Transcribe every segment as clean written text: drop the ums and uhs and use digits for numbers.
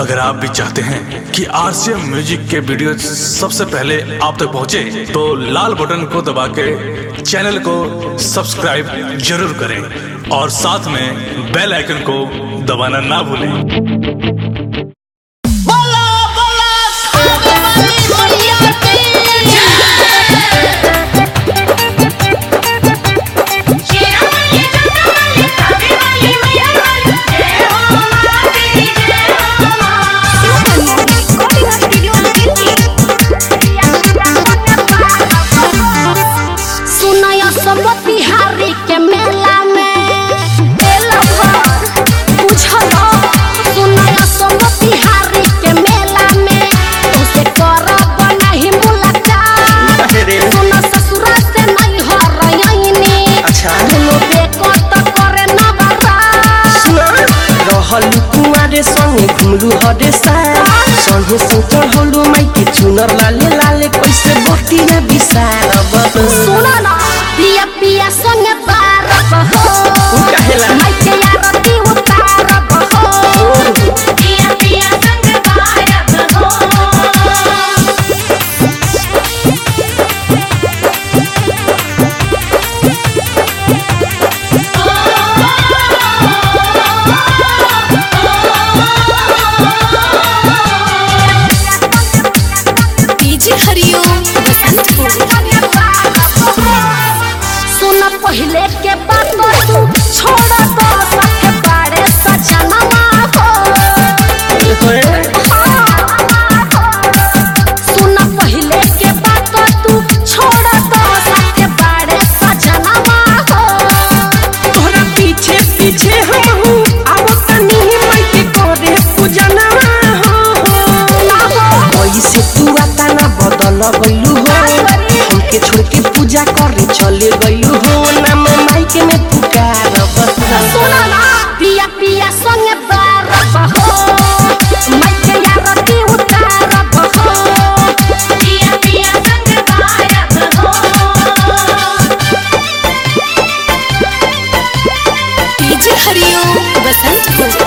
अगर आप भी चाहते हैं कि आरसीएम म्यूजिक के वीडियो सबसे पहले आप तक पहुंचे, तो लाल बटन को दबा के चैनल को सब्सक्राइब जरूर करें और साथ में बेल आइकन को दबाना ना भूलें। बिहारी के मेला में बिहारी के मेला में तुसे करब नहीं मुलाकात। सुन ससुरा से नहीं हो रही। अच्छा देखो तो करे नवरात। रहलु कुआरे संगे घुमलु हरे संगे चढ़लु माई के चुनर लाले लाले कैसे बती न बिसारब। सुना ना पिया पिया संगे बारब हो माई के आरती उतारब हो। पिया पिया संगे बारब हो। सुन पहले के बात तू छोड़ दो सके बारे सजनवा हो। सुन पहले के बात तू छोड़ दो सके बारे सजनवा हो। तोहरा पीछे पीछे हम हूँ अब तनी माई के करे पूजनवा हो। कैसे तू आता ना बदल गइलू हो हमके छोड़ के पूजा करे चले गइलू हो। नाम माई के में पुकारब। सुना ना पिया पिया संगे बारब हो माई के आरती उतारब हो। पिया पिया संगे बारब हो। डीजे हरिओम बसंतपुर।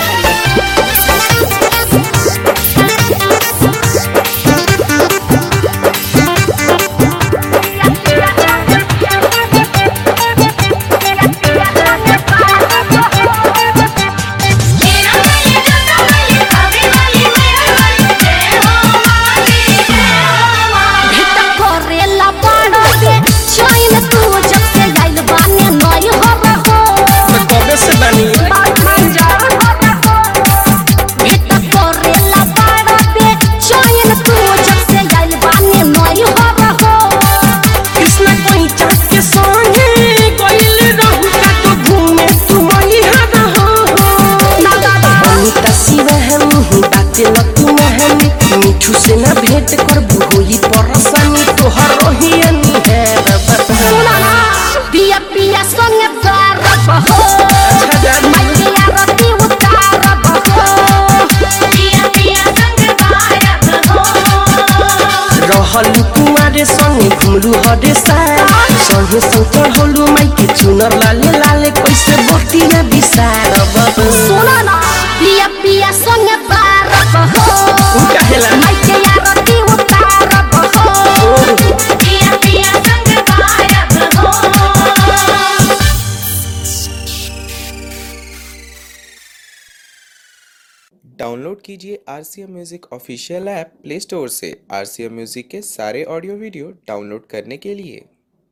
मिठू से ना भेंट करबू होई परसानी तोहर रहियनी है। सुना ना पिया पिया संगे बारब हो माई के आरती उतारब हो। पिया पिया संगे बारब हो। रहलु कुआरे संगे घुमलु हरे संगे चढ़लु माई के चुनर लाले लाले कैसे बती न बिसारब। सुना ना पिया पिया संगे बारब हो माई के आरती उतारब हो। पिया पिया संगे बारब हो। डाउनलोड कीजिए RCM music official app Play Store से। आरसीएम म्यूजिक के सारे ऑडियो वीडियो डाउनलोड करने के लिए